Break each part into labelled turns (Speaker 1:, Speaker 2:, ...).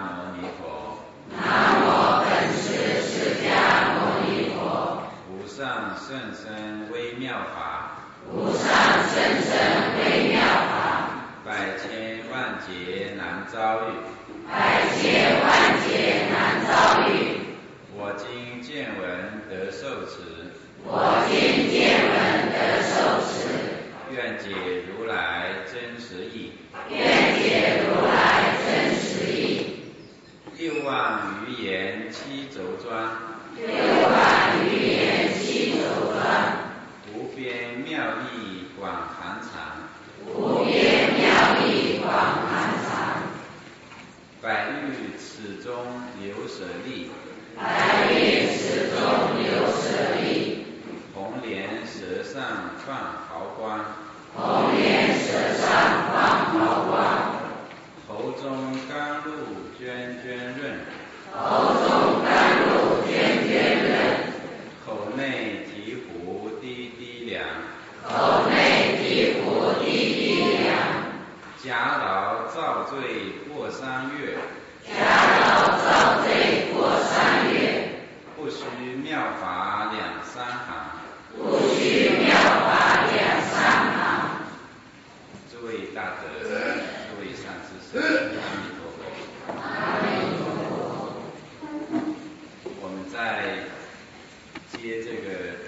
Speaker 1: 牟尼佛。
Speaker 2: 南无本师释迦牟尼佛。
Speaker 1: 无上甚深微妙法，
Speaker 2: 无上甚深微妙法，
Speaker 1: 百千万劫难遭遇，
Speaker 2: 百千万劫难遭遇。
Speaker 1: 我今见闻得受持，
Speaker 2: 我今见闻得受持，
Speaker 1: 愿解如来真实义，
Speaker 2: 愿解如来真实义。
Speaker 1: 六万余言七轴转，
Speaker 2: 六万余言七轴转，
Speaker 1: 无边妙义广含藏，
Speaker 2: 无边妙义广含藏。
Speaker 1: 百欲此中流舍利，
Speaker 2: 百欲此中流舍利。
Speaker 1: 红莲舌上放毫光，
Speaker 2: 红莲舌上放毫光。
Speaker 1: 喉中甘露涓涓润，
Speaker 2: 喉中甘露涓涓润。
Speaker 1: 口内醍醐滴滴凉，
Speaker 2: 口内醍醐滴滴凉。
Speaker 1: 夹牢造罪过三月，
Speaker 2: 夹牢造罪过三月。
Speaker 1: 不须妙法两三行，
Speaker 2: 不须妙法两三行。
Speaker 1: 诸位大德，诸位善知识，阿弥陀佛。
Speaker 2: 阿弥陀佛。
Speaker 1: 我们在接这个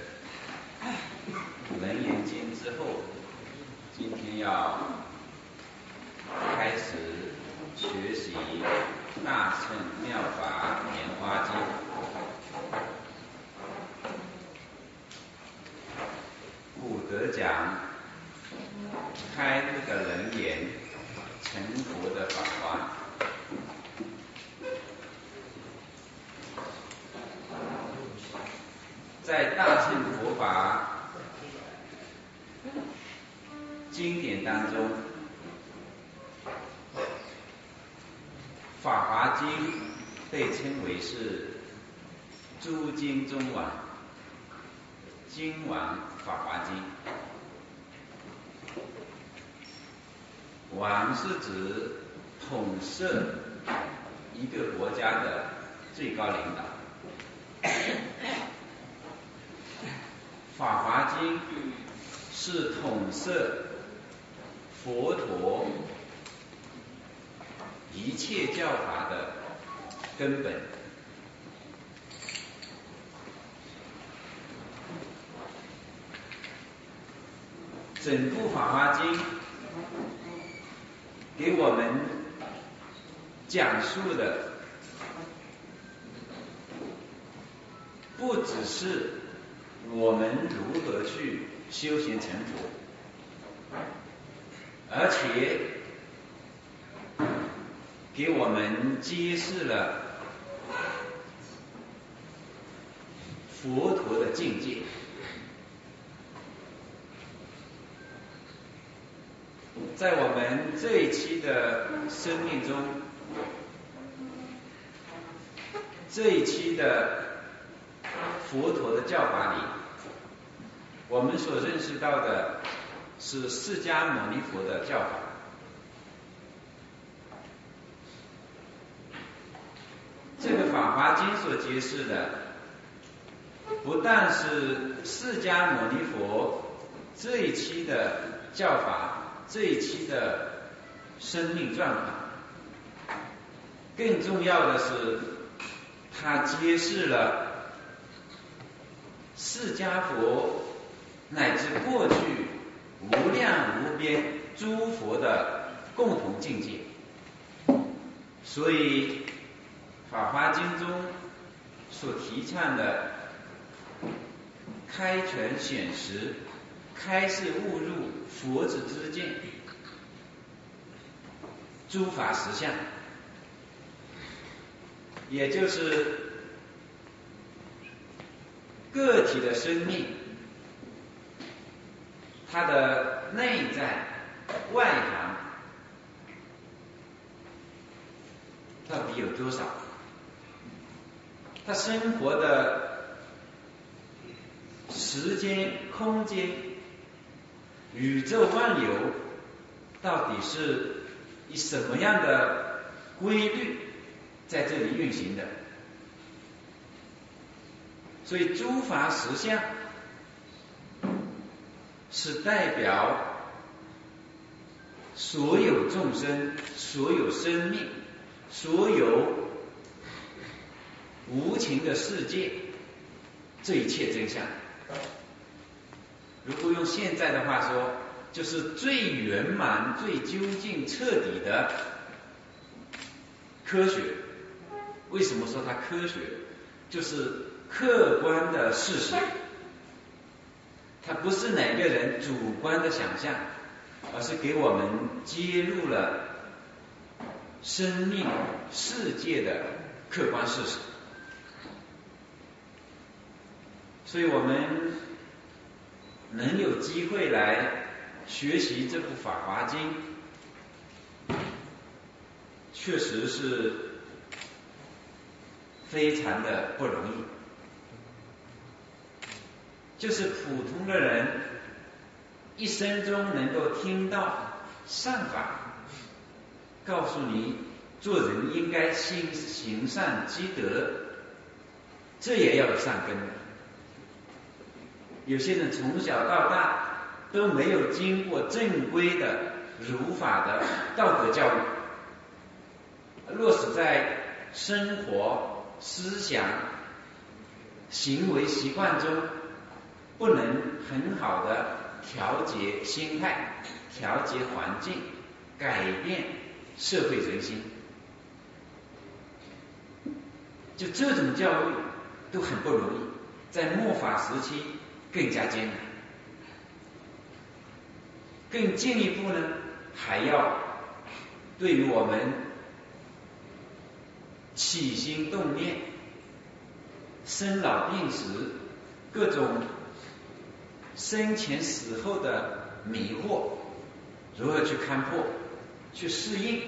Speaker 1: 《楞严经》之后，今天要开始学习《大乘妙法莲花经》。古德讲，开这个楞严成佛的法华。在大乘佛法经典当中，《法华经》被称为是诸经中王，经王法华经。王是指统摄一个国家的最高领导，法华经是统摄佛陀一切教法的根本。整部《法华经》给我们讲述的不只是我们如何去修行成佛，而且给我们揭示了佛陀的境界。在我们这一期的生命中，这一期的佛陀的教法里，我们所认识到的是释迦牟尼佛的教法。这个《法华经》所揭示的，不但是释迦牟尼佛这一期的教法，这一期的生命状法，更重要的是，它揭示了释迦佛乃至过去无量无边诸佛的共同境界。所以《法华经》中所提倡的开权显实、开示悟入佛子之见、诸法实相，也就是个体的生命，它的内在外涵到底有多少？他生活的时间、空间、宇宙万有，到底是以什么样的规律在这里运行的。所以诸法实相是代表所有众生、所有生命、所有无情的世界，这一切真相。如果用现在的话说，就是最圆满、最究竟、彻底的科学。为什么说它科学？就是客观的事实，它不是哪个人主观的想象，而是给我们揭露了生命世界的客观事实。所以我们能有机会来学习这部《法华经》，确实是非常的不容易。就是普通的人一生中能够听到善法，告诉你做人应该行善积德，这也要有善根的。有些人从小到大都没有经过正规的儒法的道德教育，落实在生活、思想、行为习惯中，不能很好的调节心态、调节环境、改变社会人心，就这种教育都很不容易，在末法时期更加艰难。更进一步呢，还要对于我们起心动念、生老病死、各种生前死后的迷惑，如何去看破、去适应、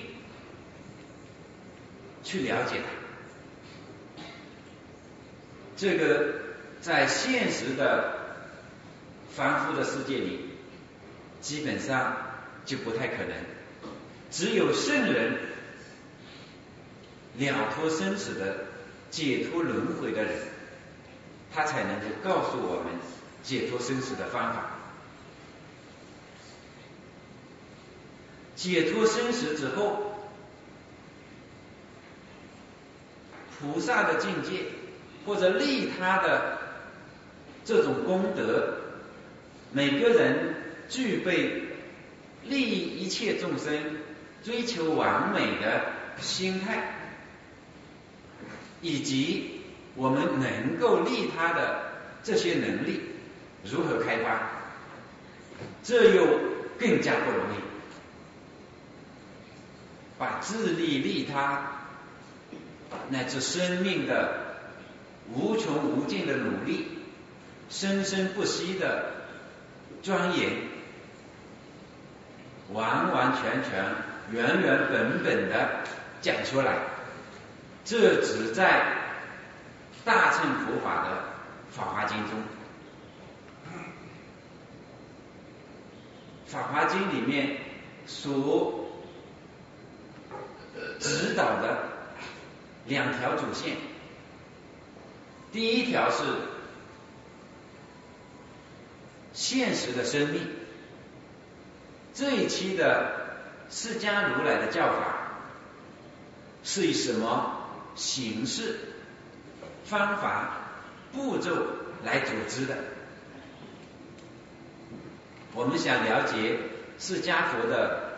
Speaker 1: 去了解它，这个在现实的凡夫的世界里基本上就不太可能。只有圣人了脱生死的、解脱轮回的人，他才能够告诉我们解脱生死的方法。解脱生死之后，菩萨的境界或者利他的这种功德，每个人具备利益一切众生、追求完美的心态，以及我们能够利他的这些能力如何开发，这又更加不容易。把自利利他乃至生命的无穷无尽的努力、生生不息的庄严，完完全全、原原本本的讲出来，这只在大乘佛法的《法华经》中。《法华经》里面所指导的两条主线，第一条是现实的生命。这一期的释迦如来的教法是以什么形式、方法、步骤来组织的？我们想了解释迦佛的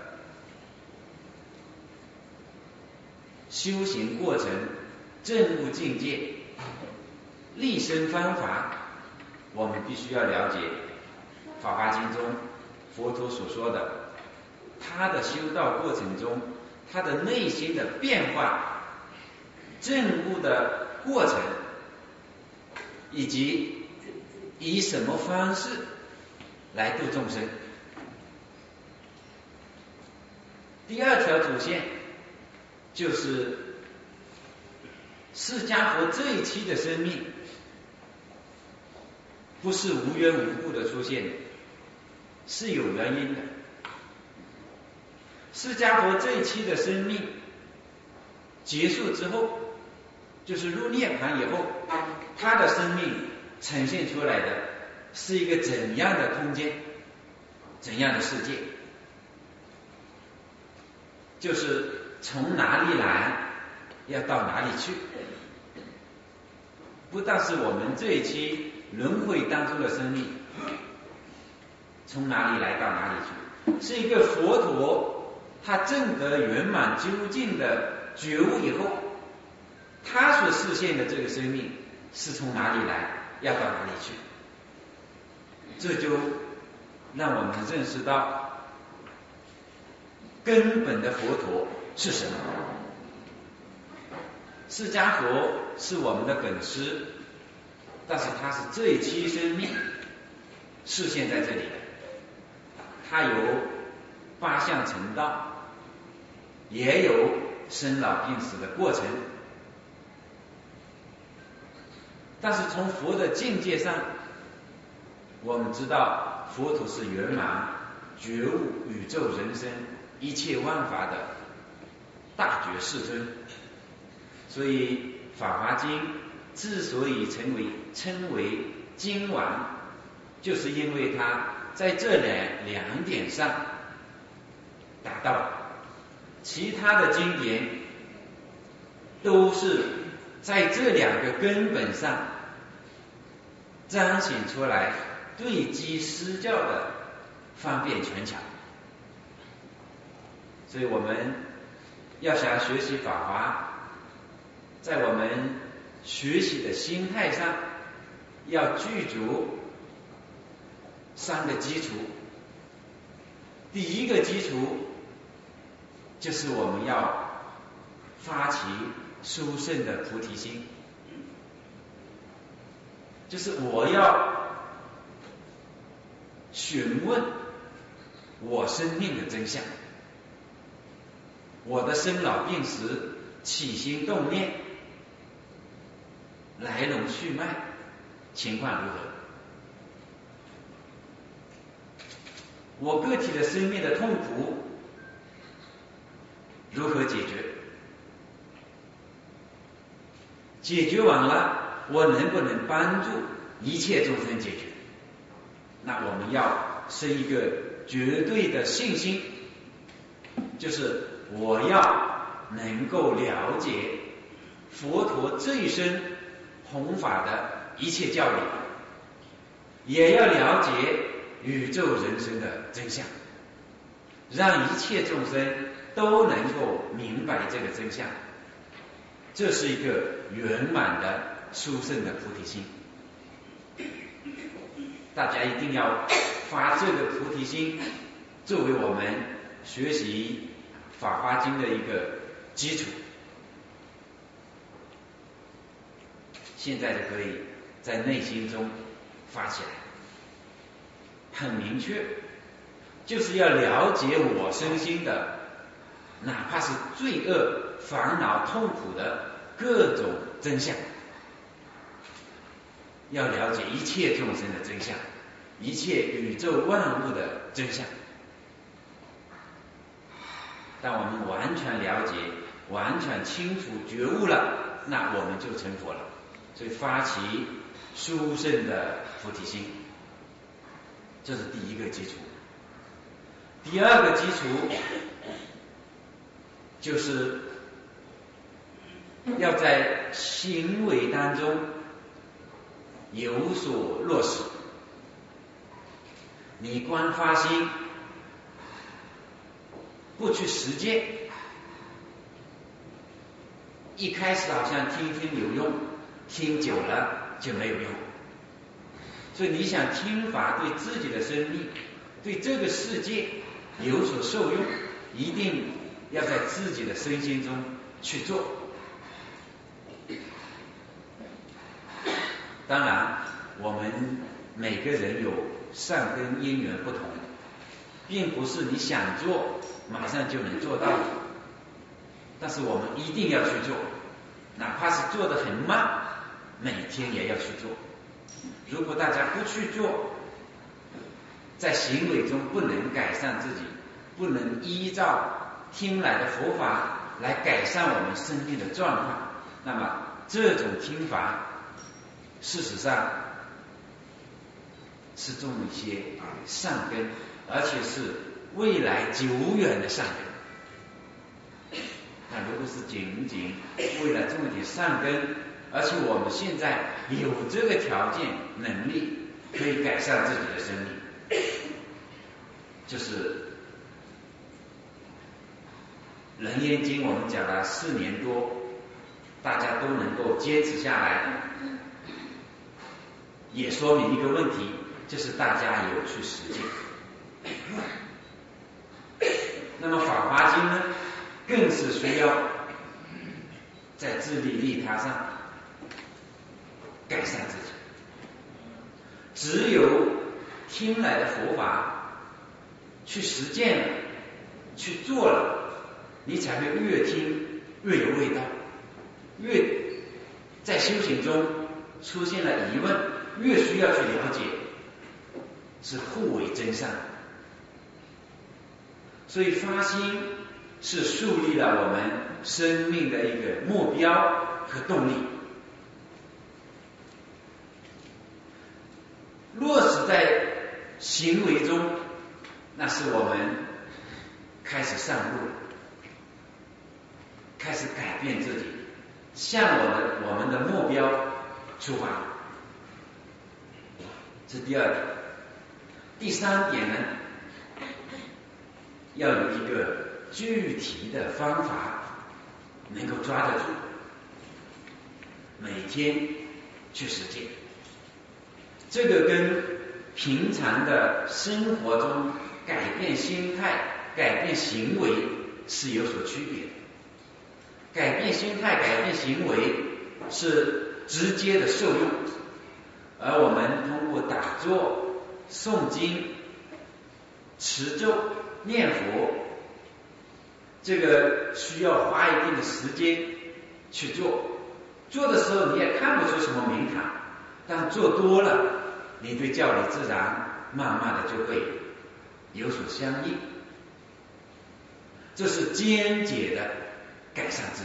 Speaker 1: 修行过程、证悟境界、立身方法，我们必须要了解《法华经》中佛陀所说的他的修道过程中，他的内心的变化、证悟的过程，以及以什么方式来度众生。第二条主线就是释迦佛这一期的生命不是无缘无故的出现的，是有原因的。释迦佛这一期的生命结束之后，就是入涅槃以后，他的生命呈现出来的是一个怎样的空间，怎样的世界，就是从哪里来要到哪里去。不但是我们这一期轮回当中的生命从哪里来到哪里去，是一个佛陀他证得圆满究竟的觉悟以后，他所实现的这个生命是从哪里来要到哪里去。这就让我们认识到根本的佛陀是什么。释迦佛是我们的本师，但是他是这一期生命示现在这里的，他有八相成道，也有生老病死的过程。但是从佛的境界上，我们知道佛陀是圆满觉悟宇宙人生一切万法的大觉世尊。所以《法华经》之所以称为经王，就是因为它在这两点上达到了。其他的经典都是在这两个根本上彰显出来对机施教的方便权巧。所以我们要想学习法华，在我们学习的心态上要具足三个基础。第一个基础就是我们要发起殊胜的菩提心，就是我要询问我生命的真相，我的生老病死起心动念来龙去脉情况如何，我个体的生命的痛苦如何解决，解决完了我能不能帮助一切众生解决。那我们要生一个绝对的信心，就是我要能够了解佛陀这一生弘法的一切教理，也要了解宇宙人生的真相，让一切众生都能够明白这个真相。这是一个圆满的殊胜的菩提心。大家一定要发这个菩提心作为我们学习法华经的一个基础。现在就可以在内心中发起来，很明确，就是要了解我身心的哪怕是罪恶烦恼痛苦的各种真相，要了解一切众生的真相，一切宇宙万物的真相。当我们完全了解完全清楚觉悟了，那我们就成佛了。所以发起殊胜的菩提心，这是第一个基础。第二个基础就是要在行为当中有所落实。你光发心不去实践，一开始好像听听有用，听久了就没有用。所以你想听法对自己的生命对这个世界有所受用，一定要在自己的身心中去做。当然我们每个人有善根因缘不同，并不是你想做马上就能做到的，但是我们一定要去做，哪怕是做得很慢，每天也要去做。如果大家不去做，在行为中不能改善自己，不能依照听来的佛法来改善我们生命的状况。那么这种听法，事实上是种一些善根，而且是未来久远的善根。那如果是仅仅为了种一点善根，而且我们现在有这个条件能力，可以改善自己的生命，就是《楞严经》我们讲了4年多，大家都能够坚持下来，也说明一个问题，就是大家有去实践。那么《法华经》呢，更是需要在自利利他上改善自己。只有听来的佛法去实践了，去做了，你才会越听越有味道，越在修行中出现了疑问，越需要去了解，是互为真善。所以发心是树立了我们生命的一个目标和动力，落实在行为中，那是我们开始上路，开始改变自己，向我们的目标出发。这是第二点。第3点呢，要有一个具体的方法能够抓得住，每天去实践。这个跟平常的生活中改变心态、改变行为是有所区别的。改变心态、改变行为是直接的受用，而我们通过打坐、诵经、持咒、念佛，这个需要花一定的时间去做。做的时候你也看不出什么名堂，但做多了，你对教理自然慢慢的就会有所相应。这是间接的改善自己。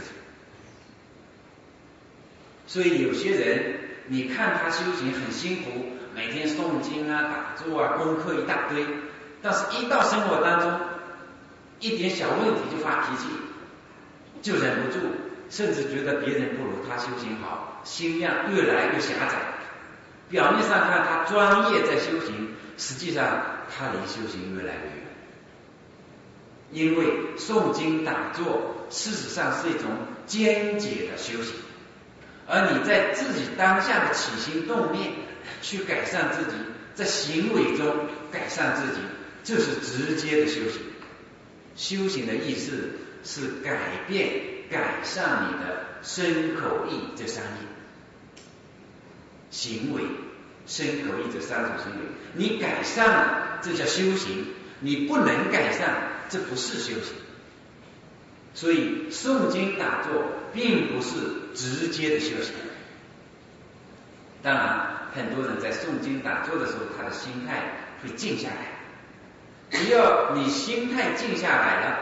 Speaker 1: 所以有些人你看他修行很辛苦，每天诵经啊、打坐啊、功课一大堆，但是一到生活当中一点小问题就发脾气，就忍不住，甚至觉得别人不如他修行好，心量越来越狭窄。表面上看他专业在修行，实际上他离修行越来越远。因为诵经打坐事实上是一种间接的修行，而你在自己当下的起心动念去改善自己，在行为中改善自己，这是直接的修行。修行的意思是改变、改善你的身口意这3业行为，身口意这3种行为，你改善了，这叫修行；你不能改善，这不是修行。所以诵经打坐并不是直接的修行。当然很多人在诵经打坐的时候，他的心态会静下来。只要你心态静下来了，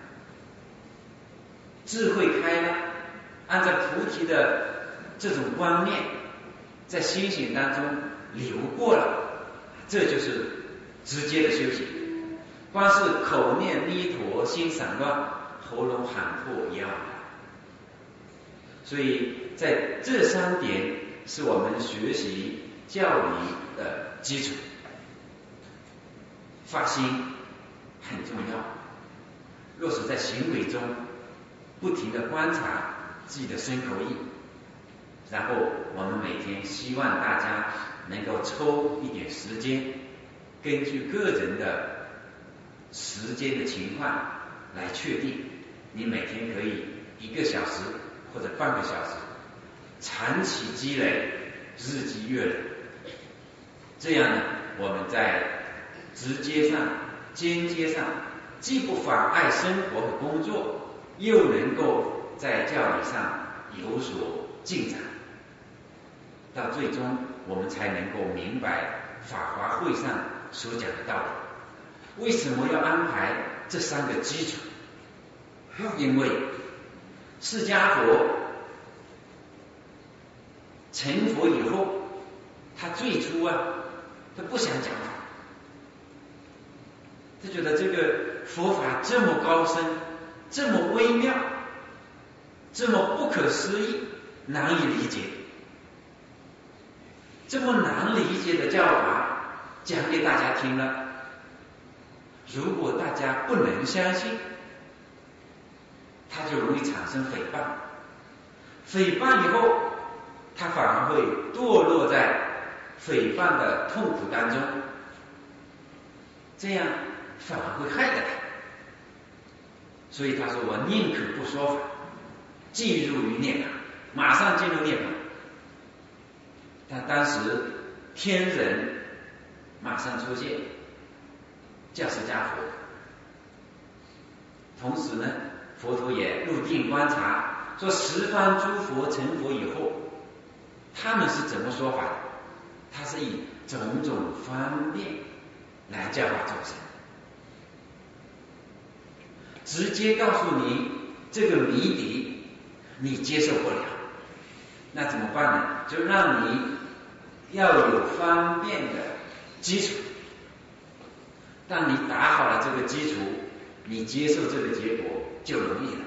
Speaker 1: 智慧开了，按照菩提的这种观念在心行当中流过了，这就是直接的修行。光是口念弥陀，心散乱，喉咙喊破也往来。所以在这3点是我们学习教理的基础。发心很重要，若是在行为中不停地观察自己的身口意，然后我们每天希望大家能够抽一点时间，根据个人的时间的情况来确定，你每天可以1个小时或者半个小时，长期积累，日积月累。这样呢，我们在直接上、间接上，既不妨碍生活和工作，又能够在教理上有所进展。到最终，我们才能够明白法华会上所讲的道理。为什么要安排这3个基础？因为释迦佛成佛以后，他最初他不想讲法，他觉得这个佛法这么高深，这么微妙，这么不可思议，难以理解，这么难理解的教法讲给大家听了，如果大家不能相信，他就容易产生诽谤，诽谤以后，他反而会堕落在诽谤的痛苦当中，这样反而会害了他。所以他说：“我宁可不说法，进入于涅槃，马上进入涅槃。”但当时天人马上出现，叫释迦佛。同时呢，佛陀也入定观察，说十方诸佛成佛以后，他们是怎么说法的？他是以种种方便来教化众生，直接告诉你这个谜底，你接受不了，那怎么办呢？就让你要有方便的基础。当你打好了这个基础，你接受这个结果就容易了。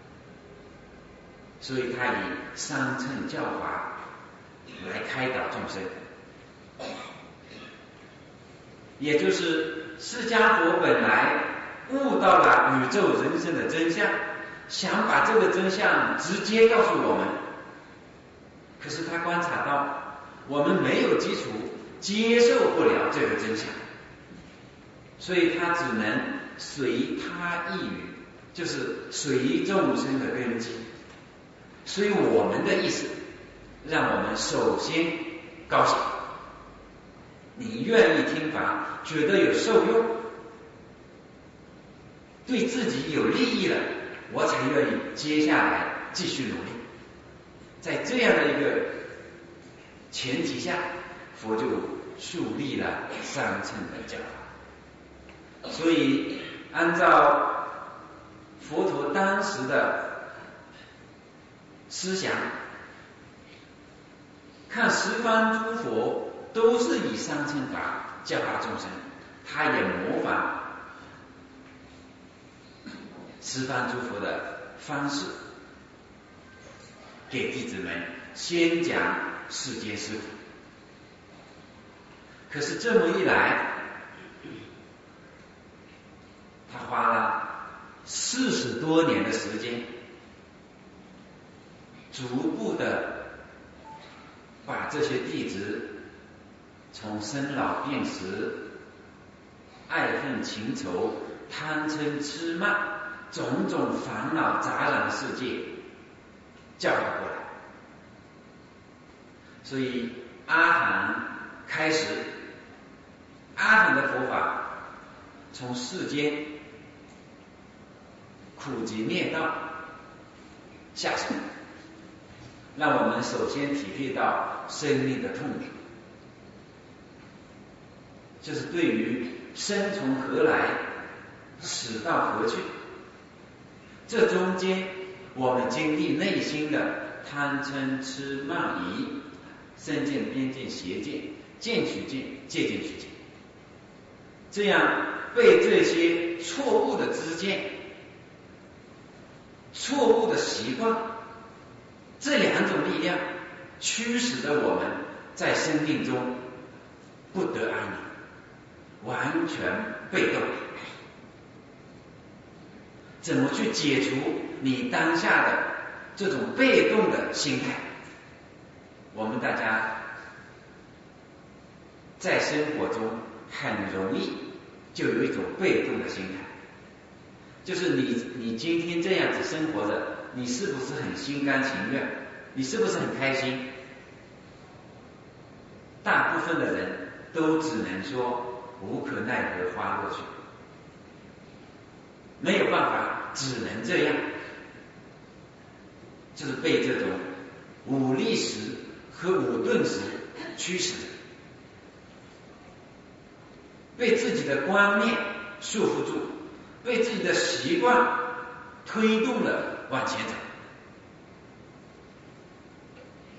Speaker 1: 所以他以三乘教法来开导众生，也就是释迦佛本来悟到了宇宙人生的真相，想把这个真相直接告诉我们，可是他观察到我们没有基础，接受不了这个真相，所以他只能随他意语，就是随众生的根基，随我们的意思，让我们首先高兴。你愿意听法，觉得有受用，对自己有利益了，我才愿意接下来继续努力。在这样的一个前提下，佛就树立了三乘的教法。所以按照佛陀当时的思想，看十方诸佛都是以三乘法教化众生，他也模仿十方诸佛的方式，给弟子们先讲世间师苦。可是这么一来，他花了40多年的时间，逐步的把这些弟子从生老病死、爱恨情仇、贪嗔痴慢种种烦恼杂染的世界教导过来。所以阿含开始，阿含的佛法从世间苦集灭道下手，让我们首先体会到生命的痛苦，就是对于生从何来，死到何去，这中间我们经历内心的贪嗔痴慢疑、身见边见邪见、见取见、戒见取见，这样被这些错误的知见、错误的习惯，这两种力量驱使着我们在生命中不得安宁，完全被动。怎么去解除你当下的这种被动的心态？我们大家在生活中很容易就有一种被动的心态，就是你今天这样子生活着，你是不是很心甘情愿？你是不是很开心？大部分的人都只能说无可奈何花落去，没有办法，只能这样，就是被这种武力时和武钝时驱使，被自己的观念束缚住，被自己的习惯推动了往前走。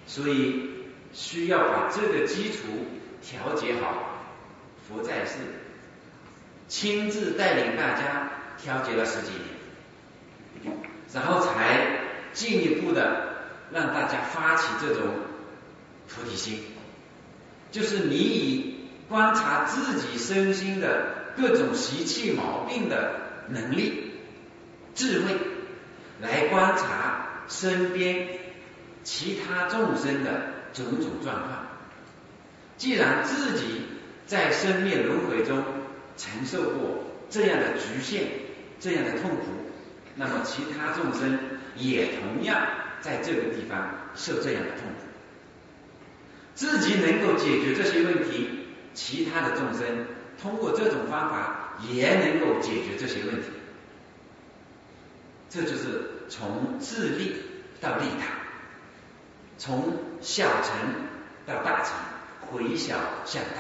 Speaker 1: 所以需要把这个基础调节好。佛在世亲自带领大家调节了10几年，然后才进一步的让大家发起这种菩提心，就是你以观察自己身心的各种习气毛病的能力、智慧，来观察身边其他众生的种种状况。既然自己在生灭轮回中承受过这样的局限、这样的痛苦，那么其他众生也同样在这个地方受这样的痛苦。自己能够解决这些问题，其他的众生通过这种方法也能够解决这些问题。这就是从自利到利他，从小乘到大乘，回小向大，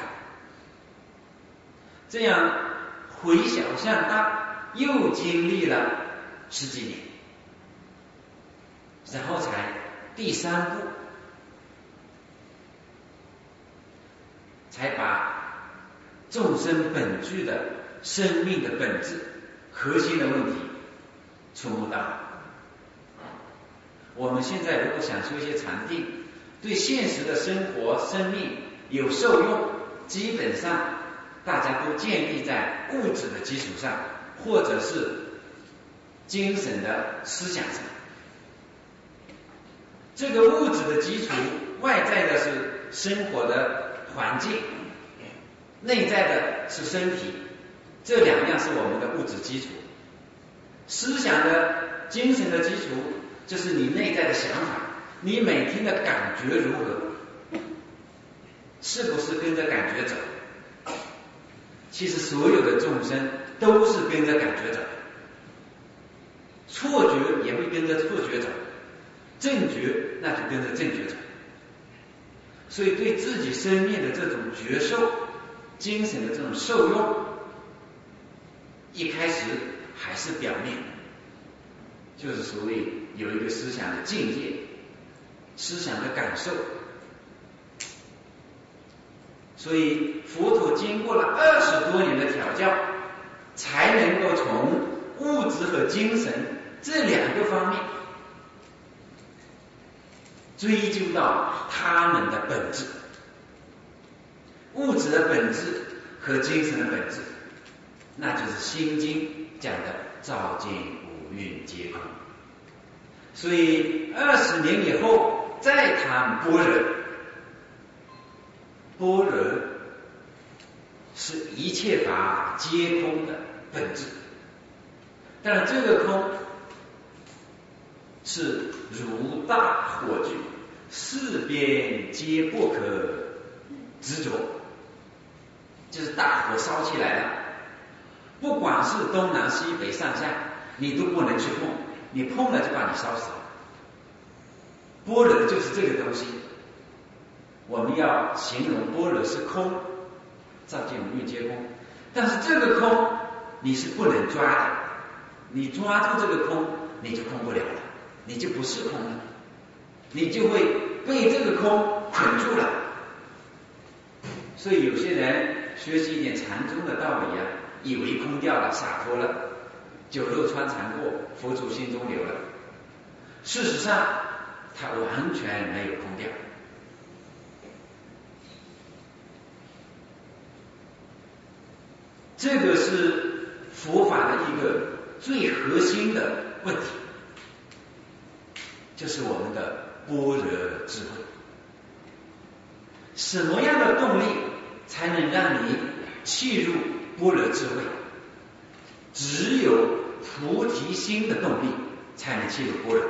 Speaker 1: 这样回小向大又经历了10几年，然后才第3步，才把众生本具的生命的本质、核心的问题触摸到。我们现在如果想修一些禅定，对现实的生活、生命有受用，基本上大家都建立在物质的基础上，或者是精神的思想上。这个物质的基础，外在的是生活的环境，内在的是身体，这2样是我们的物质基础。思想的、精神的基础，就是你内在的想法，你每天的感觉如何，是不是跟着感觉走？其实所有的众生都是跟着感觉走，错觉也会跟着错觉走，正觉那就跟着正觉走。所以对自己生命的这种觉受、精神的这种受用，一开始还是表面，就是所谓有一个思想的境界、思想的感受。所以佛陀经过了20多年的调教，才能够从物质和精神这2个方面追究到他们的本质，物质的本质和精神的本质，那就是心经讲的照见五蕴皆空。所以20年以后再谈般若，般若是一切法皆空的本质。当然这个空是如大火炬，四边皆不可执着，就是大火烧起来了，不管是东南西北上下，你都不能去碰，你碰了就把你烧死了。般若就是这个东西，我们要形容般若是空，照见五蕴皆空，但是这个空你是不能抓的，你抓住这个空你就空不了了，你就不是空了，你就会被这个空捆住了。所以有些人学习一点禅宗的道理啊，以为空掉了，洒脱了，酒肉穿肠过，佛祖心中留了。事实上它完全没有空掉。这个是佛法的一个最核心的问题，就是我们的般若智慧。什么样的动力才能让你契入般若智慧？只有菩提心的动力才能契入般若。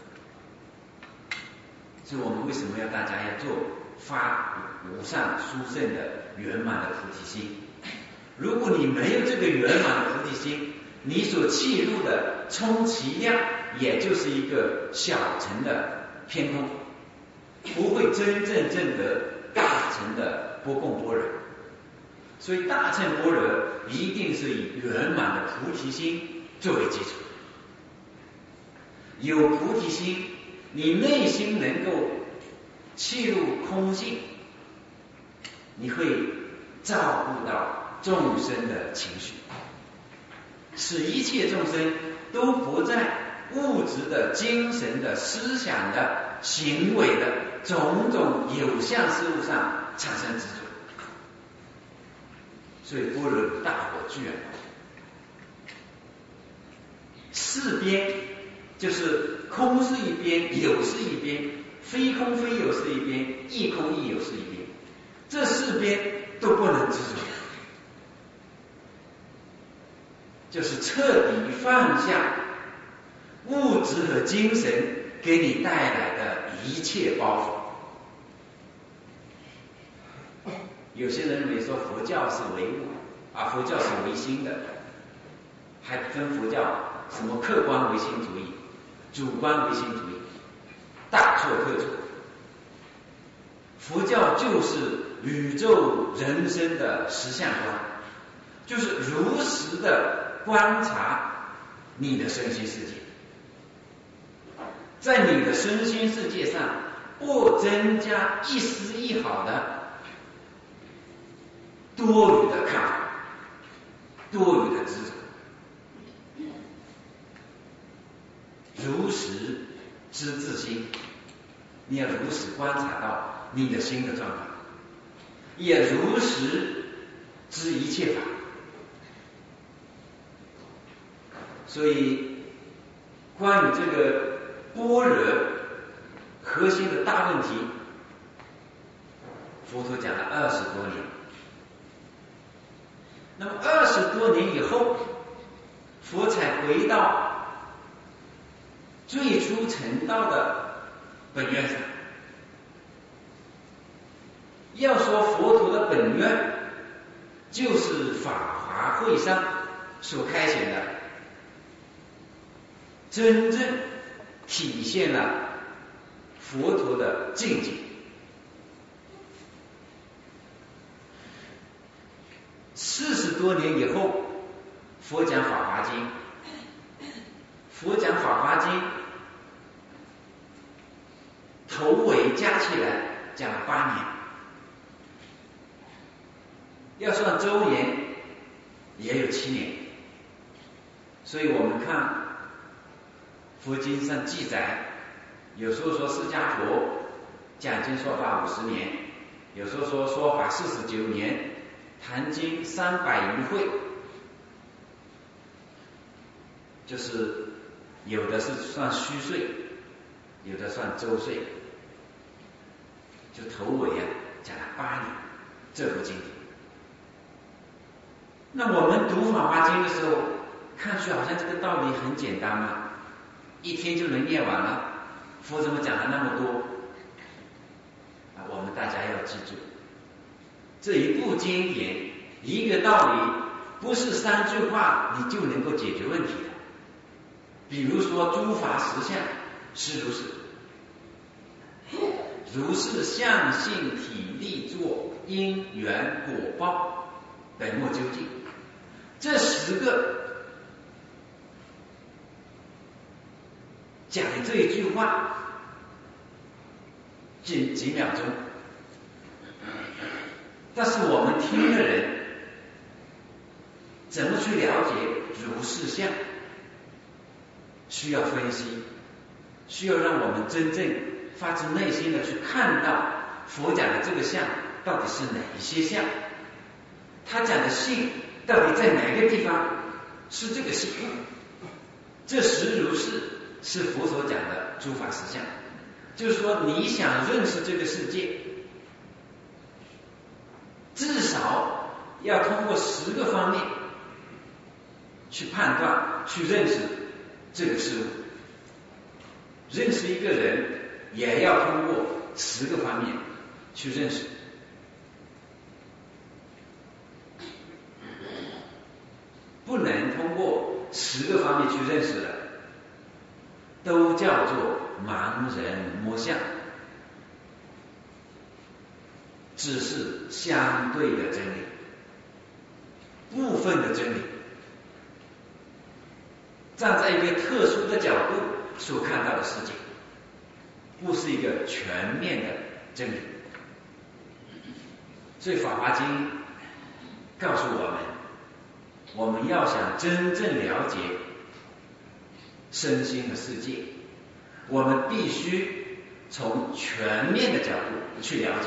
Speaker 1: 所以我们为什么要大家要做发无上殊胜的圆满的菩提心？如果你没有这个圆满的菩提心，你所契入的充其量也就是一个小乘的偏空，不会真正证得大乘的波共般若。所以大乘般若一定是以圆满的菩提心作为基础。有菩提心，你内心能够契入空性，你会照顾到众生的情绪，使一切众生都不在物质的、精神的、思想的、行为的种种有相事物上产生执着。所以般若大火炬啊，四边就是空是一边，有是一边，非空非有是一边，亦空亦有是一边，这四边都不能执着，就是彻底放下物质和精神给你带来的一切包袱。有些人认为说佛教是唯物啊，佛教是唯心的，还分佛教什么客观唯心主义、主观唯心主义，大错特错。佛教就是宇宙人生的实相观，就是如实的观察你的身心世界，在你的身心世界上不增加一丝一毫的多余的看法，多余的执着，如实知自心。你要如实观察到你的心的状况，也如实知一切法。所以关于这个般若核心的大问题，佛陀讲了20多年。那么20多年以后，佛才回到最初成道的本愿上。要说佛陀的本愿，就是法华会上所开显的，真正体现了佛陀的境界。40多年以后，佛讲《法华经》，佛讲《法华经》头尾加起来讲了8年，要算周年也有7年。所以我们看佛经上记载，有时候说释迦佛讲经说法50年，有时候说法49年，谈经300余会，就是有的是算虚岁，有的算周岁，就头尾讲了8年这部经典。那我们读《法华经》的时候，看去好像这个道理很简单嘛，一天就能念完了，佛怎么讲了那么多啊？我们大家要记住，这一部经典一个道理不是3句话你就能够解决问题的。比如说诸法实相是如是，如是相性体力作因缘果报本末究竟，这10个讲这一句话几秒钟，但是我们听的人怎么去了解如是相，需要分析，需要让我们真正发自内心的去看到佛讲的这个相到底是哪一些相，他讲的性到底在哪个地方是这个性。这实如是佛所讲的诸法实相，就是说你想认识这个世界，至少要通过10个方面去判断去认识这个事物。认识一个人也要通过10个方面去认识，不能通过10个方面去认识的，都叫做盲人摸象，只是相对的真理，部分的真理，站在一个特殊的角度所看到的世界，不是一个全面的真理。所以《法华经》告诉我们，我们要想真正了解身心的世界，我们必须从全面的角度去了解。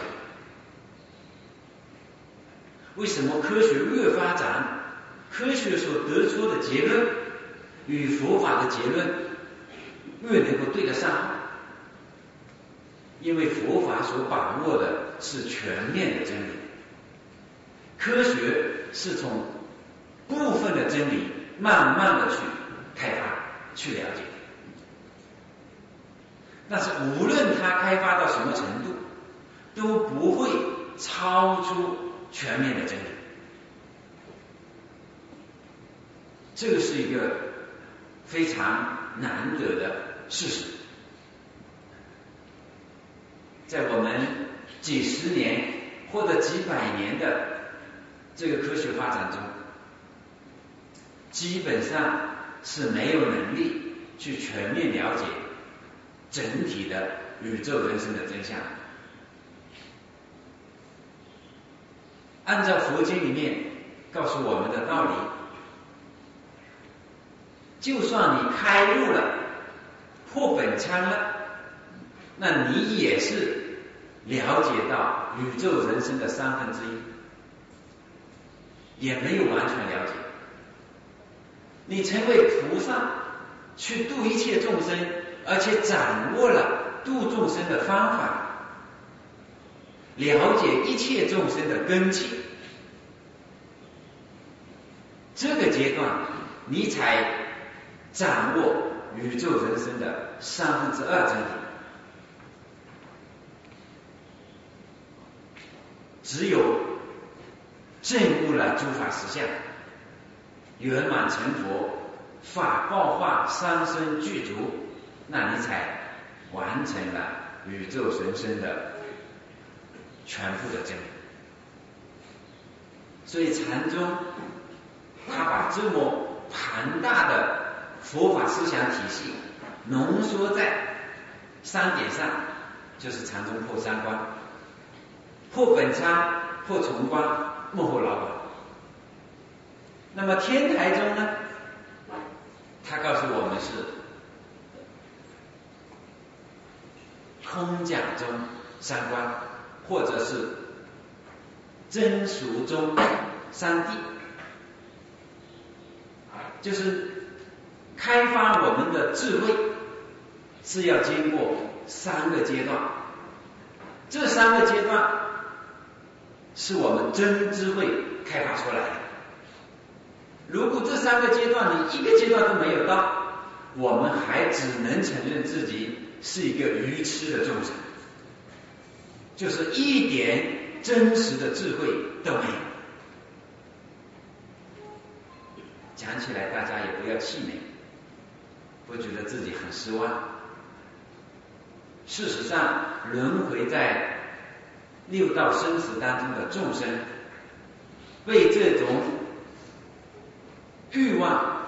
Speaker 1: 为什么科学越发展，科学所得出的结论与佛法的结论越能够对得上？因为佛法所把握的是全面的真理，科学是从部分的真理慢慢的去开发去了解，但是无论它开发到什么程度，都不会超出全面的真理。这个是一个非常难得的事实。在我们几十年或者几百年的这个科学发展中，基本上是没有能力去全面了解整体的宇宙人生的真相。按照佛经里面告诉我们的道理，就算你开悟了，破本腔了，那你也是了解到宇宙人生的1/3，也没有完全了解。你成为菩萨，去度一切众生，而且掌握了度众生的方法，了解一切众生的根器，这个阶段你才掌握宇宙人生的2/3真理。只有证悟了诸法实相，圆满成佛，法报化3身具足，那你才完成了宇宙人生的全部的真理。所以禅宗他把这么庞大的佛法思想体系浓缩在3点上，就是禅宗破3关：破本腔、破重关、幕后老管。那么天台宗呢，他告诉我们是空假中3关，或者是真俗中3谛，就是开发我们的智慧是要经过3个阶段，这3个阶段是我们真智慧开发出来的。如果这3个阶段你一个阶段都没有到，我们还只能承认自己是一个愚痴的众生，就是一点真实的智慧都没有。讲起来大家也不要气馁，不觉得自己很失望。事实上，轮回在6道生死当中的众生，被这种欲望、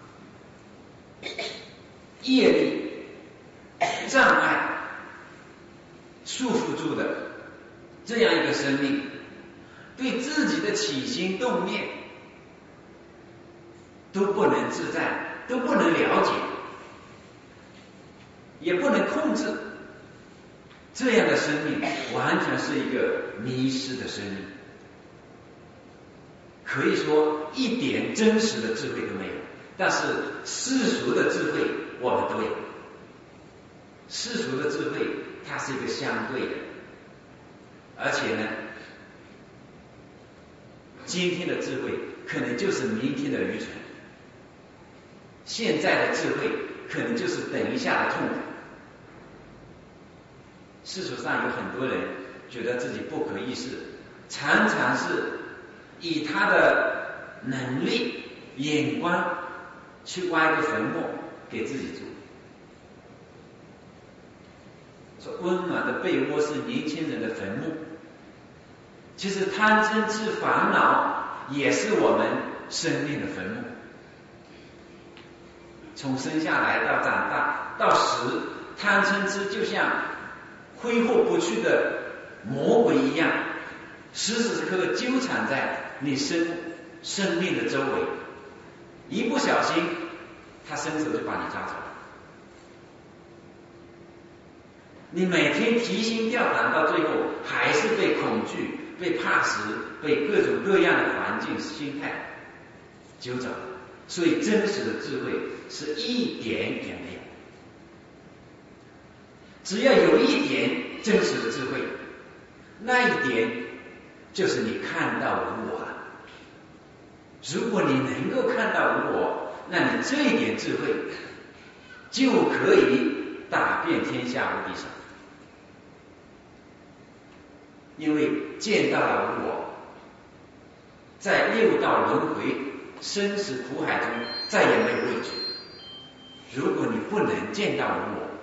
Speaker 1: 业力、障碍束缚住的这样一个生命，对自己的起心动念都不能自在，都不能了解，也不能控制，这样的生命完全是一个迷失的生命，可以说一点真实的智慧都没有。但是世俗的智慧我们都有，世俗的智慧它是一个相对的，而且呢，今天的智慧可能就是明天的愚蠢，现在的智慧可能就是等一下的痛苦。世俗上有很多人觉得自己不可一世，常常是以他的能力、眼光去挖一个坟墓给自己住，说温暖的被窝是年轻人的坟墓。其实贪嗔痴烦恼也是我们生命的坟墓，从生下来到长大到死，贪嗔痴就像挥霍不去的魔鬼一样，时时刻刻纠缠在你生命的周围，一不小心他伸手就把你抓走了。你每天提心吊胆，到最后还是被恐惧、被怕死、被各种各样的环境心态揪走。所以真实的智慧是一点也没有。只要有一点真实的智慧，那一点就是你看到无我了。如果你能够看到无我，那你这一点智慧就可以打遍天下无敌手。因为见到了无我，在六道轮回生死苦海中再也没有畏惧。如果你不能见到无我，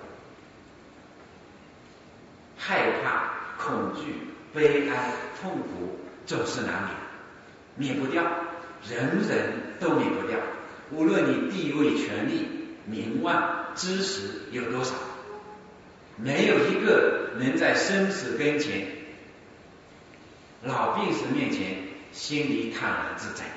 Speaker 1: 害怕、恐惧、悲哀、痛苦总是难免，免不掉，人人都免不掉。无论你地位、权力、名望、知识有多少，没有一个能在生死跟前、老病死面前心里坦然自在。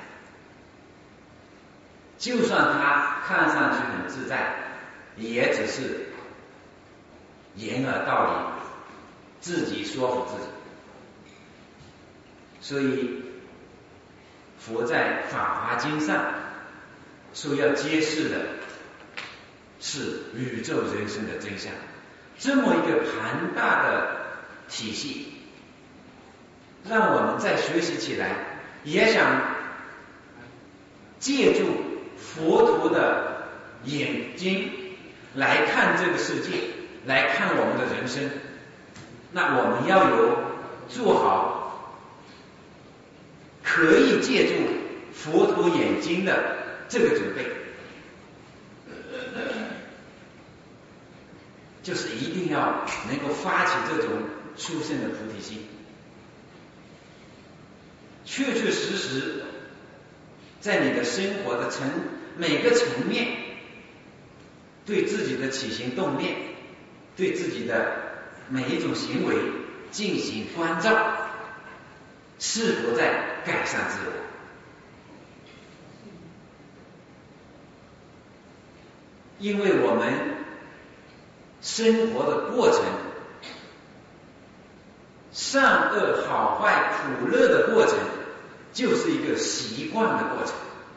Speaker 1: 就算他看上去很自在，也只是掩耳盗铃，自己说服自己。所以佛在《法华经》上说要揭示的是宇宙人生的真相，这么一个庞大的体系，让我们再学习起来，也想借助佛陀的眼睛来看这个世界，来看我们的人生。那我们要有做好可以借助佛陀眼睛的这个准备，就是一定要能够发起这种殊胜的菩提心，确确实实在你的生活的每个层面，对自己的起心动念，对自己的每一种行为进行关照，是否在改善自我。因为我们生活的过程，善恶好坏苦乐的过程，就是一个习惯的过程。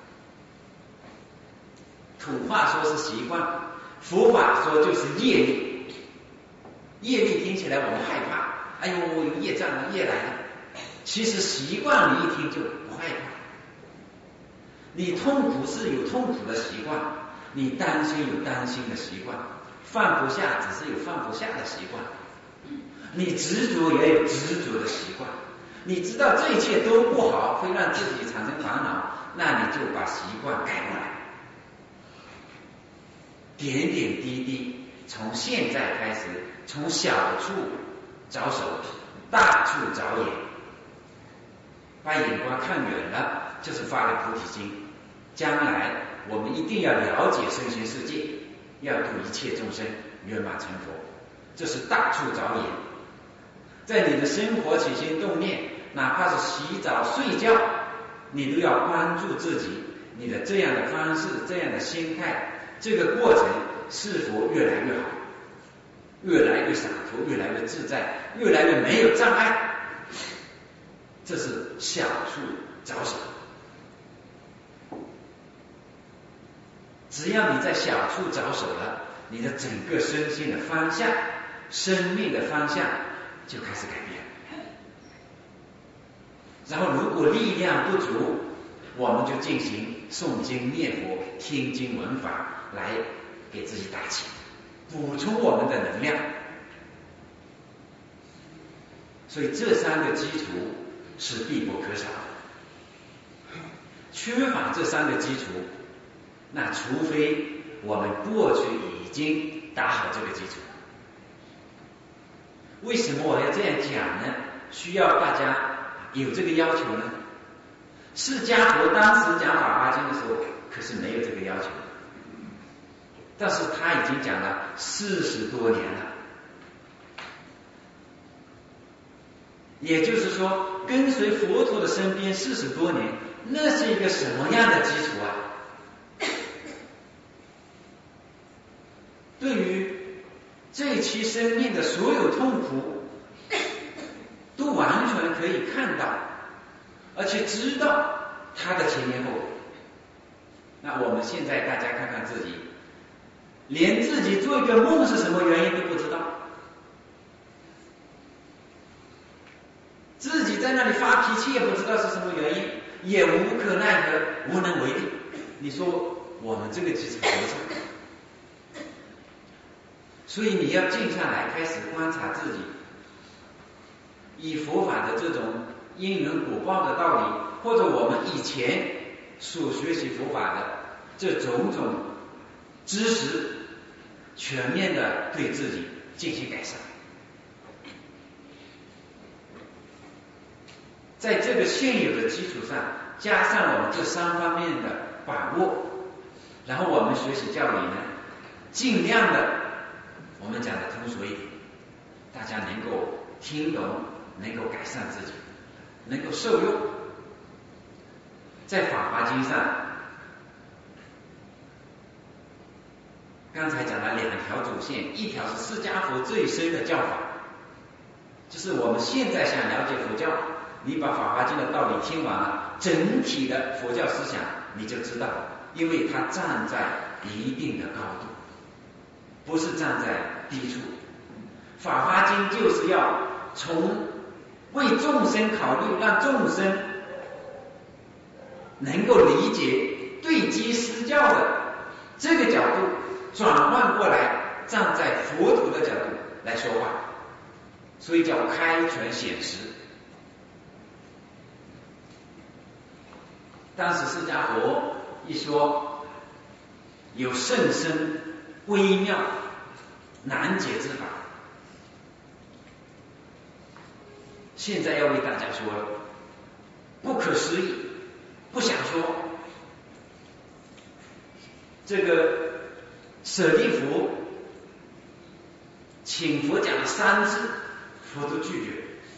Speaker 1: 土话说是习惯，佛法说就是业力。业力听起来我们害怕，哎呦有业障了，业来了。其实习惯你一听就不害怕。你痛苦是有痛苦的习惯，你担心有担心的习惯，放不下只是有放不下的习惯，你执着也有执着的习惯。你知道这一切都不好，会让自己产生烦恼，那你就把习惯改过来，点点滴滴，从现在开始，从小处着手，大处着眼，把眼光看远了，就是发了菩提心。将来我们一定要了解身心世界，要度一切众生圆满成佛，这是大处着眼。在你的生活起心动念，哪怕是洗澡睡觉，你都要关注自己，你的这样的方式，这样的心态，这个过程是否越来越好，越来越洒脱，越来越自在，越来越没有障碍。这是小处着手。只要你在小处着手了，你的整个身心的方向，生命的方向就开始改变。然后如果力量不足，我们就进行诵经念佛、听经闻法，来给自己打气，补充我们的能量。所以这三个基础是必不可少的。缺乏这三个基础，那除非我们过去已经打好这个基础。为什么我要这样讲呢？需要大家有这个要求呢？释迦佛当时讲《法华经》的时候，可是没有这个要求，但是他已经讲了40多年了。 也就是说，跟随佛陀的身边40多年，那是一个什么样的基础啊？对于这一期生命的所有痛苦，都完全可以看到，而且知道它的前因后果。那我们现在大家看看自己，连自己做一个梦是什么原因都不知道，自己在那里发脾气也不知道是什么原因，也无可奈何，无能为力。你说我们这个基础怎么做？所以你要静下来，开始观察自己，以佛法的这种因缘果报的道理，或者我们以前所学习佛法的这种种知识，全面的对自己进行改善。在这个现有的基础上，加上我们这3方面的把握，然后我们学习教理呢，尽量的我们讲的通俗一点，大家能够听懂，能够改善自己，能够受用。在《法华经》上，刚才讲了2条主线，一条是释迦佛最深的教法，就是我们现在想了解佛教，你把《法华经》的道理听完了，整体的佛教思想你就知道了，因为它站在一定的高度，不是站在低处。《法华经》就是要从为众生考虑，让众生能够理解对机施教的这个角度，转换过来，站在佛陀的角度来说话，所以叫开权显实。当时释迦佛一说有甚深微妙难解之法，现在要为大家说了，不可思议，不想说。这个舍利弗请佛讲了3次，佛都拒绝，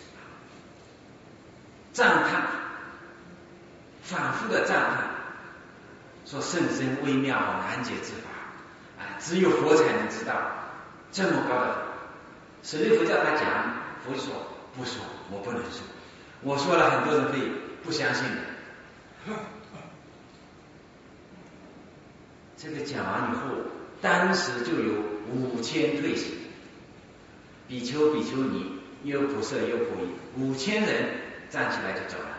Speaker 1: 赞叹，反复的赞叹，说甚深微妙难解之法只有佛才能知道这么高的法。舍利弗叫他讲，佛就说不说，我不能说，我说了很多人会不相信的。这个讲完以后，当时就有5000退席，比丘、比丘尼、优婆塞、优婆夷，5000人站起来就走了。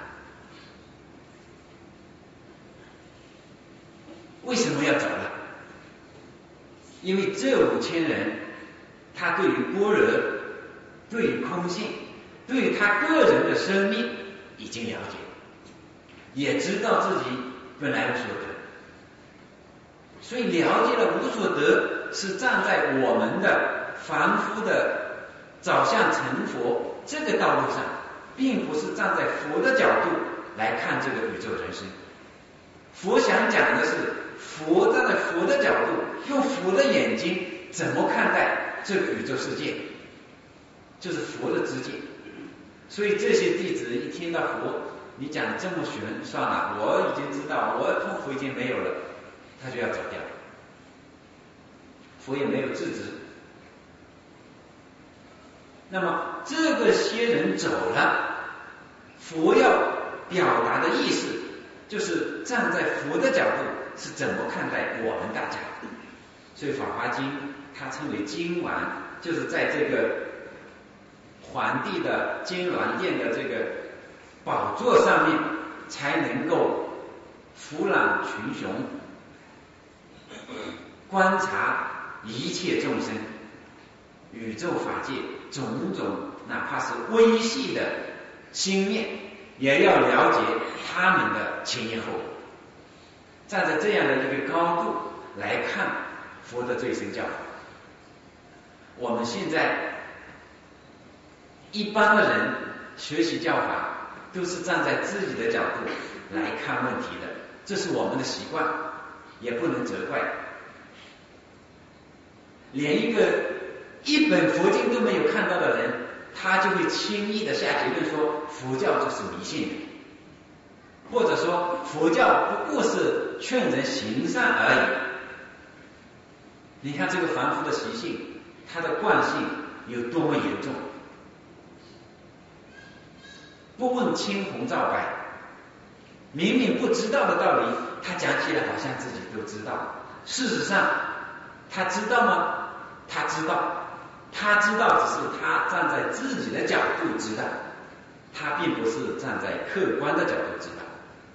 Speaker 1: 为什么要走了？因为这5000人，他对于般若，对于空性，对于他个人的生命已经了解，也知道自己本来无所得，所以了解了无所得，是站在我们的凡夫的早向成佛这个道路上，并不是站在佛的角度来看这个宇宙人生。佛想讲的是，佛站在佛的角度，用佛的眼睛怎么看待这个宇宙世界，就是佛的知见。所以这些弟子一听到佛你讲这么玄，算了，我已经知道，我的痛苦已经没有了，他就要走掉。佛也没有制止。那么这个些人走了，佛要表达的意思就是站在佛的角度是怎么看待我们大家。所以《法华经》它称为经丸，就是在这个皇帝的金銮殿的这个宝座上面才能够俯览群雄，观察一切众生，宇宙法界种种哪怕是微细的心面，也要了解他们的前因后果。站在这样的一个高度来看佛的最深教法。我们现在一般的人学习教法都是站在自己的角度来看问题的，这是我们的习惯，也不能责怪。连一本佛经都没有看到的人，他他就会轻易的下结论说佛教就是迷信的，或者说佛教不过是劝人行善而已。你看这个凡夫的习性，他的惯性有多么严重，不问青红皂白，明明不知道的道理，他讲起来好像自己都知道，事实上他知道吗？他知道，他知道只是他站在自己的角度知道，他并不是站在客观的角度知道。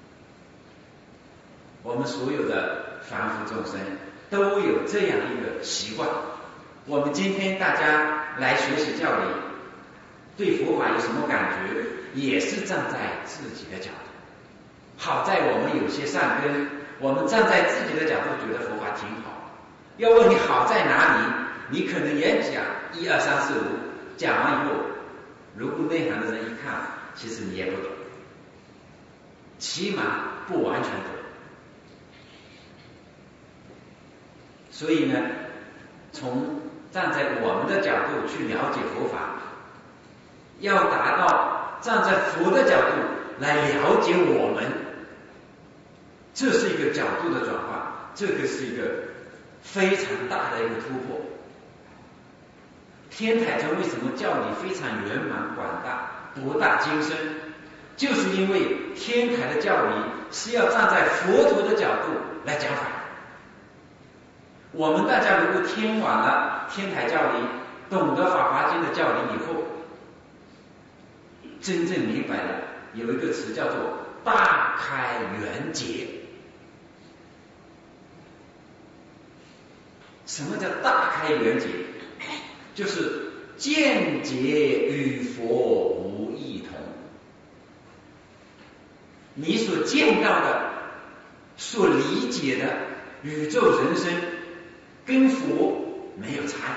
Speaker 1: 我们所有的凡夫众生都有这样一个习惯。我们今天大家来学习教理，对佛法有什么感觉，也是站在自己的角度。好在我们有些善根，我们站在自己的角度觉得佛法挺好。要问你好在哪里，你可能也讲1、2、3、4、5，讲完以后，如果内行的人一看，其实你也不懂，起码不完全懂。所以呢，从站在我们的角度去了解佛法，要达到站在佛的角度来了解我们，这是一个角度的转换，这个是一个非常大的一个突破。天台宗为什么教理非常圆满广大、博大精深，就是因为天台的教理是要站在佛陀的角度来讲法。我们大家如果听完了天台教理，懂得法华经的教理以后，真正明白了有一个词叫做大开圆解。什么叫大开圆解？就是见解与佛无异同，你所见到的、所理解的宇宙人生跟佛没有差异，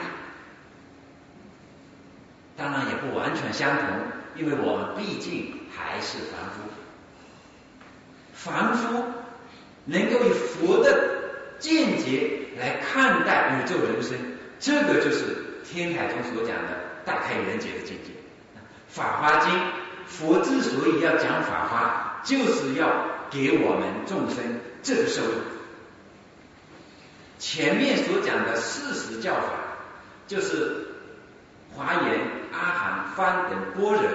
Speaker 1: 当然也不完全相同，因为我们毕竟还是凡夫。凡夫能够以佛的见解来看待宇宙人生，这个就是天台宗所讲的大开圆解的境界。法华经，佛之所以要讲法华，就是要给我们众生这个受用。前面所讲的40教法，就是华严、阿含、梵等般若。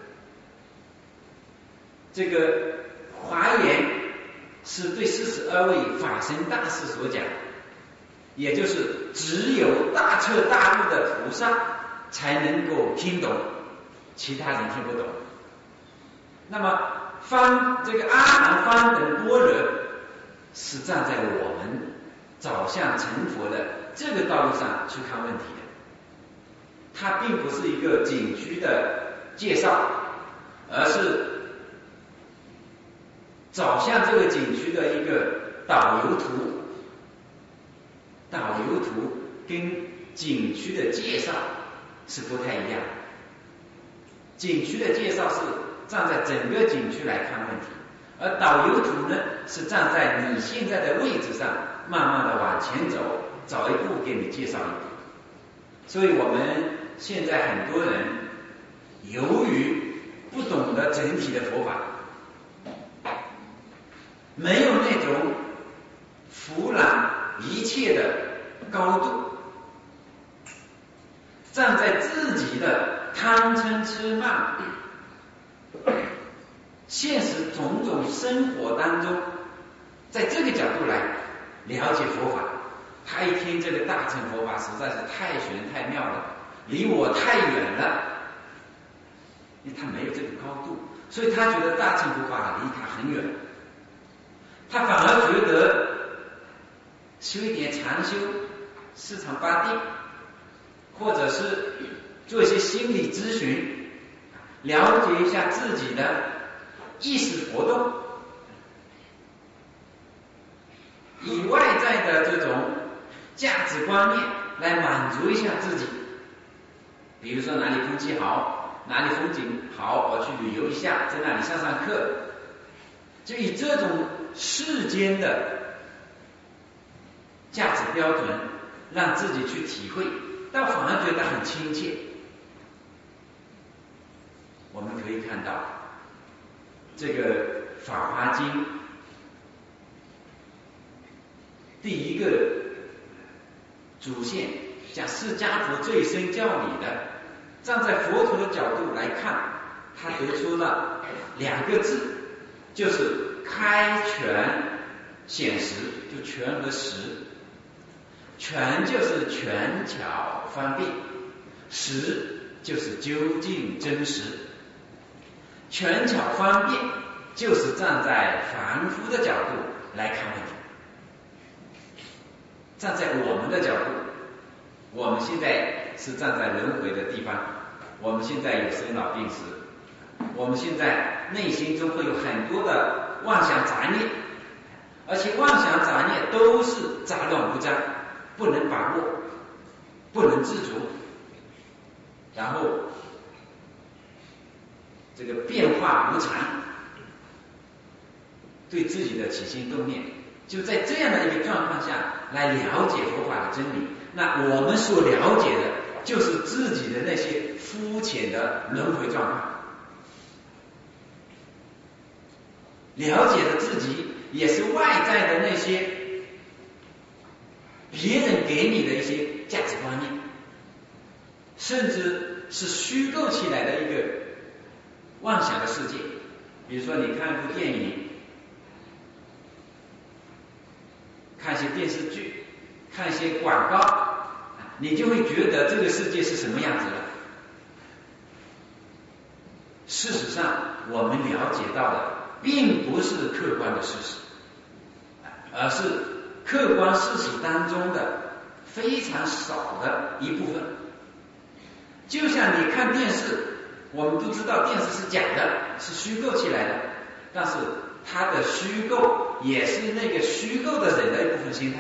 Speaker 1: 这个华严是对42位法身大士所讲，也就是只有大彻大悟的菩萨才能够听懂，其他人听不懂。那么这个阿含、梵等般若是站在我们走向成佛的这个道路上去看问题的，它并不是一个景区的介绍，而是走向这个景区的一个导游图。导游图跟景区的介绍是不太一样，景区的介绍是站在整个景区来看问题，而导游图呢是站在你现在的位置上，慢慢的往前走，找一步给你介绍一步。所以我们现在很多人由于不懂得整体的佛法，没有那种俯览一切的高度，站在自己的贪嗔痴慢现实种种生活当中，在这个角度来了解佛法。他一听这个大乘佛法实在是太玄太妙了，离我太远了，因为他没有这个高度，所以他觉得大乘佛法离他很远，他反而觉得修一点禅修、四禅八定，或者是做一些心理咨询，了解一下自己的意识活动，以外在的这种价值观念来满足一下自己。比如说哪里空气好，哪里风景好，我去旅游一下，在那里上上课，就以这种世间的价值标准让自己去体会，倒反而觉得很亲切。 我们可以看到这个《法华经》第一个主线讲释迦佛这一生教理的，站在佛陀的角度来看，他得出了2个字，就是开权显实，就权和实。权就是权巧方便，实就是究竟真实。权巧方便就是站在凡夫的角度来看问题，站在我们的角度，我们现在是站在轮回的地方，我们现在有生老病死，我们现在内心中会有很多的妄想杂念，而且妄想杂念都是杂乱无章，不能把握，不能自主，然后这个变化无常，对自己的起心动念，就在这样的一个状况下来了解佛法的真理。那我们所了解的就是自己的那些肤浅的轮回状况，了解了自己也是外在的那些别人给你的一些价值观念，甚至是虚构起来的一个妄想的世界。比如说你看一部电影，看一些电视剧，看一些广告，你就会觉得这个世界是什么样子的。事实上我们了解到的并不是客观的事实，而是客观事实当中的非常少的一部分。就像你看电视，我们都知道电视是假的，是虚构起来的，但是它的虚构也是那个虚构的人的一部分心态，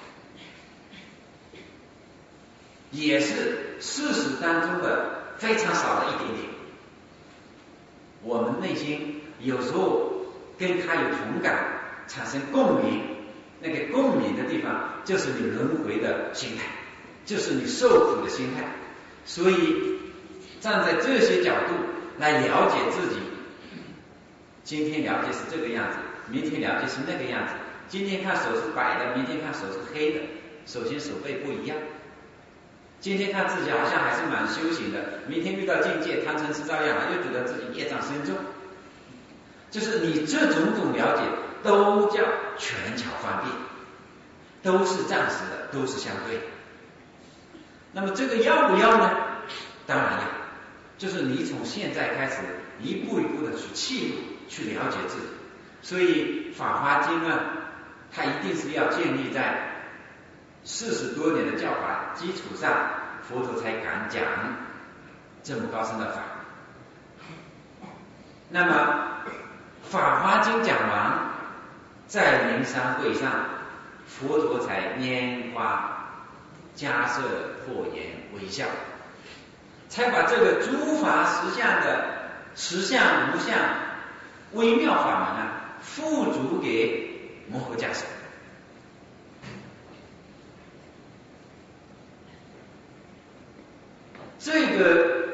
Speaker 1: 也是事实当中的非常少的一点点。我们内心有时候跟他有同感，产生共鸣，那个共鸣的地方就是你轮回的心态，就是你受苦的心态。所以站在这些角度来了解自己，今天了解是这个样子，明天了解是那个样子，今天看手是白的，明天看手是黑的，首先手背不一样。今天看自己好像还是蛮修行的，明天遇到境界贪嗔痴照样了，又觉得自己业障深重。就是你这种种了解都叫权巧方便，都是暂时的，都是相对的。那么这个要不要呢？当然要，就是你从现在开始一步一步的去契入，去了解自己。所以《法华经》啊，它一定是要建立在40多年的教法基础上，佛陀才敢讲这么高深的法。那么《法华经》讲完，在灵山会上，佛陀才拈花迦叶破颜微笑，才把这个诸法实相的实相无相微妙法门啊，付诸给摩诃迦叶。这个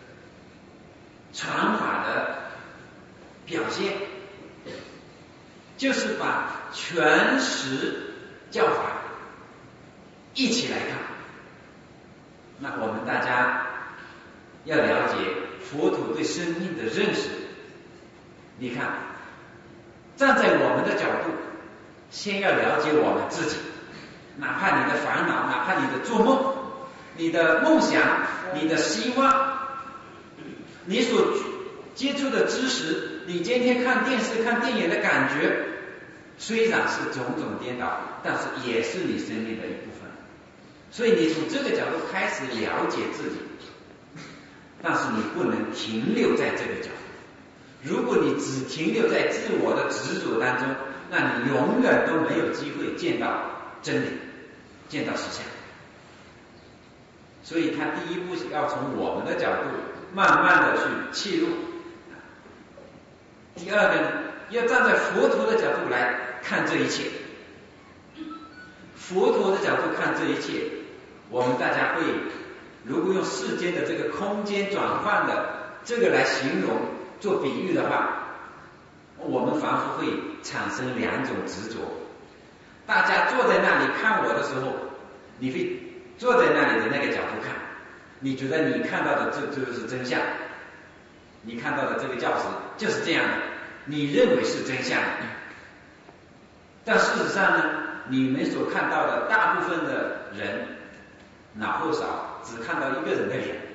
Speaker 1: 传法的表现，就是把全实教法一起来看。那我们大家要了解佛陀对生命的认识。你看，站在我们的角度，先要了解我们自己，哪怕你的烦恼，哪怕你的做梦，你的梦想，你的希望，你所接触的知识，你今天看电视看电影的感觉，虽然是种种颠倒，但是也是你生命的一部分。所以你从这个角度开始了解自己，但是你不能停留在这个角度。如果你只停留在自我的执着当中，那你永远都没有机会见到真理，见到实相。所以他第一步要从我们的角度慢慢的去切入。第二个呢，要站在佛陀的角度来看这一切。佛陀的角度看这一切，我们大家会如果用世间的这个空间转换的这个来形容做比喻的话，我们仿佛会产生两种执着。大家坐在那里看我的时候，你会坐在那里的那个角度看，你觉得你看到的这就是真相，你看到的这个教室就是这样的，你认为是真相的。但事实上呢，你们所看到的大部分的人脑后少，只看到一个人的脸，